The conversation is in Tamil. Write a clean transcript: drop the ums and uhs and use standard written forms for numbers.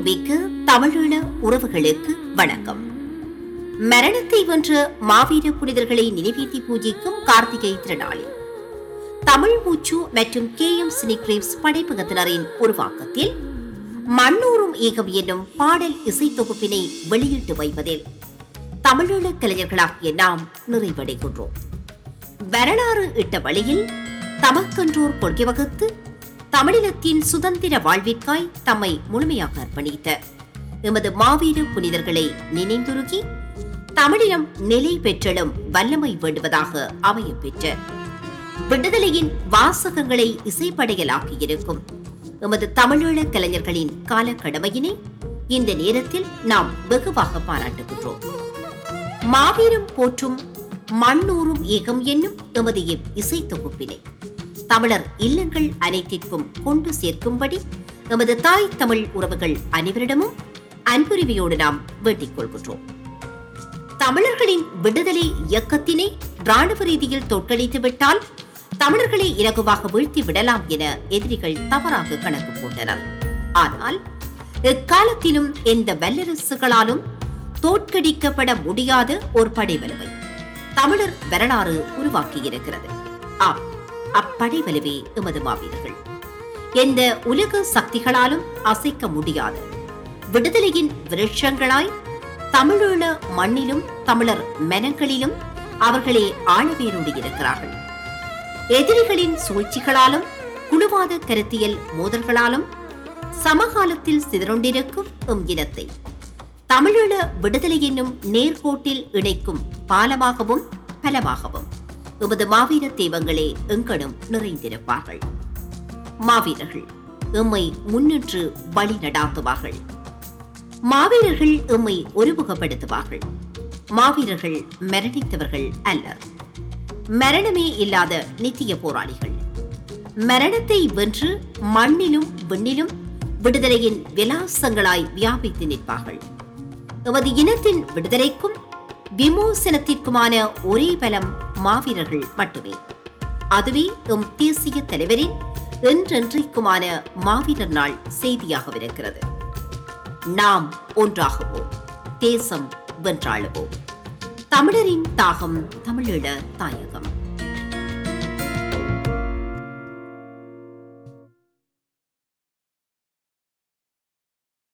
அன்புமிக்க தமிழீழ உறவுகளுக்கு வணக்கம். மரணத்தை வென்ற மாவீர புனிதர்களை நினைவேற்றி பூஜிக்கும் கார்த்திகை திருநாளில் தமிழ் மூச்சு மற்றும் KM சினிகிரேவ்ஸ் படைப்பகத்தினரின் உருவாக்கத்தில் மண்ணூரும் ஏகம் என்னும் பாடல் இசை தொகுப்பினை வெளியிட்டு வைப்பதில் தமிழீழ கலைஞர்களாகிய நாம் நிறைவடைகின்றோம். வரலாறு இட்ட வழியில் தமக்கன்றோர் கொள்கை வகுத்து தமிழினத்தின் சுதந்திர வாழ்விற்காய் தம்மை முழுமையாக அர்ப்பணித்த எமது மாவீர புனிதர்களை நினைந்துருகி தமிழினம் நிலை பெற்றலும் வல்லமை வேண்டுவதாக அமைய பெற்ற விடுதலையின் வாசகங்களை இசைப்படையலாகியிருக்கும் எமது தமிழீழ கலைஞர்களின் காலக்கடமையினை இந்த நேரத்தில் நாம் வெகுவாக பாராட்டுகின்றோம். மாவீரம் போற்றும் மண்ணூரும் ஏகம் என்னும் எமது இசை தொகுப்பினை தமிழர் இல்லங்கள் அனைத்திற்கும் கொண்டு சேர்க்கும்படி எமது தாய் தமிழ் உறவுகள் அனைவரிடமும் அன்புரிமையோடு நாம் வேண்டிக் கொள்கின்றோம். தமிழர்களின் விடுதலை இயக்கத்தினை ராணுவ ரீதியில் தோற்கடித்துவிட்டால் தமிழர்களை இலகுவாக வீழ்த்தி விடலாம் என எதிரிகள் தவறாக கணக்கு போட்டனர். ஆனால் எக்காலத்திலும் எந்த வல்லரசுகளாலும் தோற்கடிக்கப்பட முடியாத ஒரு படைவலுவை தமிழர் வரலாறு உருவாக்கியிருக்கிறது. ஆம், அப்படை வலுவே எமது மாவீரர்கள். எந்த உலக சக்திகளாலும் அசைக்க முடியாத விடுதலையின் விருட்சங்களாய் தமிழீழ மண்ணிலும் தமிழர் மனங்களிலும் அவர்களே ஆழவேரோடு இருக்கிறார்கள். எதிரிகளின் சூழ்ச்சிகளாலும் குழுவாத கருத்தியல் மோதல்களாலும் சமகாலத்தில் சிதறொண்டிருக்கும் எம் இனத்தை தமிழீழ விடுதலை என்னும் நேர்கோட்டில் இணைக்கும் பாலமாகவும் பலமாகவும் எமது மாவீர தெய்வங்களே எங்கனும் நிறைந்திருப்பார்கள். மாவீரர்கள் எம்மை முன்னின்று வழி நடாத்துவார்கள். மாவீரர்கள் எம்மை ஒருமுகப்படுத்துவார்கள். மாவீரர்கள் மரணித்தவர்கள் அல்லர். மரணமே இல்லாத நித்திய போராளிகள். மரணத்தை வென்று மண்ணிலும் விண்ணிலும் விடுதலையின் விலாசங்களாய் வியாபித்து நிற்பார்கள். எமது இனத்தின் விடுதலைக்கும் விமோசனத்திற்குமான ஒரே பலம் மாவீரர்கள் மட்டுமே. அதுவே எம் தேசிய தலைவரின் என்றென்றைக்குமான மாவீரர் நாள் செய்தியாகவிருக்கிறது. நாம் ஒன்றாகுவோம், தேசம் வென்றாளுவோம். தமிழரின் தாகம் தமிழீழ தாயகம்.